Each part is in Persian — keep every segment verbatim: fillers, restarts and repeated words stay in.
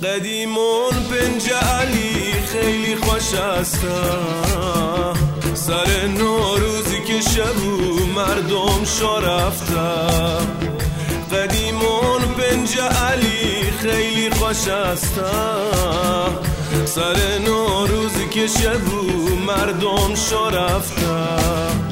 قدیمون پنج علی خیلی خوش است، سر نوروزی که شبو مردم شا رفته. قدیمون پنج علی خیلی خوش است، سر نوروزی که شبو مردم شا رفته.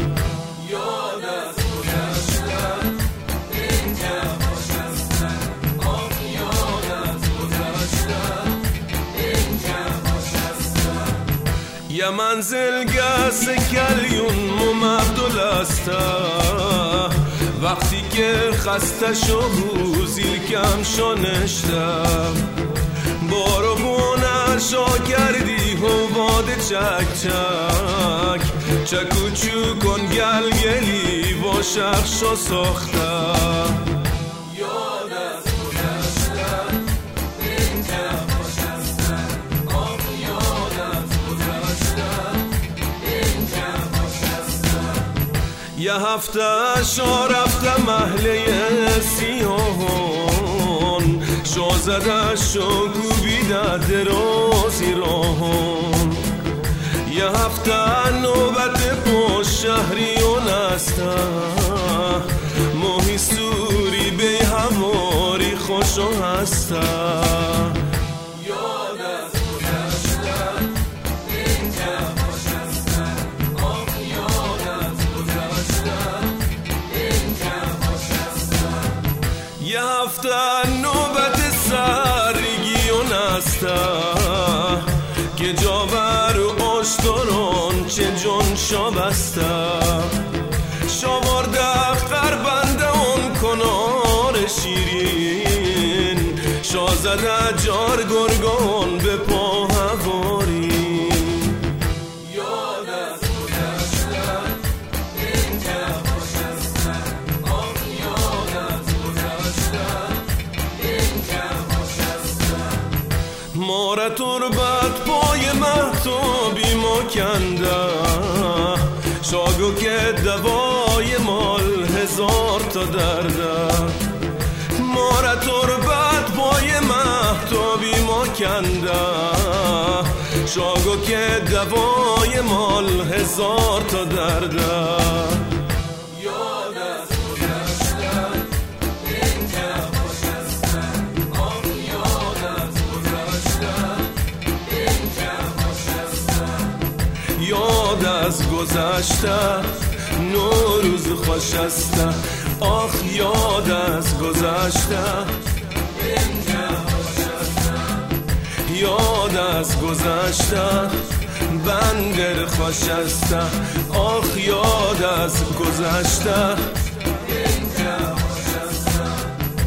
یه منزل گس کلیون ممدل است، وقتی که خسته شو زیل کم شانشته. بارو بونشا کردی هواد چک چک، چکو چو کن گل گلی و شخشا ساخته. یه هفته شا رفته محله سیاهان، شا زده شا کوبیده درازی راهان. یه هفته نوبت با شهریان است، ماهی سوری به هماری خوشا هست. یه هفته نوبت سرگیون است، که جاور و آشتران چه جان شا بسته. شاورده خربنده اون کنار شیرین، شا زده جار گرگان به پا هواری. ماره تربت پای مهتابی ما کنده، شاگو که دوای مال هزار تا درده. ماره تربت پای مهتابی ما کنده، شاگو که دوای مال هزار تا درده. یاد از گذشته نوروز خوش است، آخ یاد از گذشته. یاد از گذشته بندر خوش است، آخ یاد از گذشته.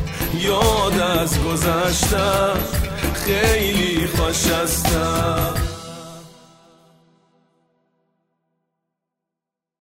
یاد از گذشته خیلی خوش است.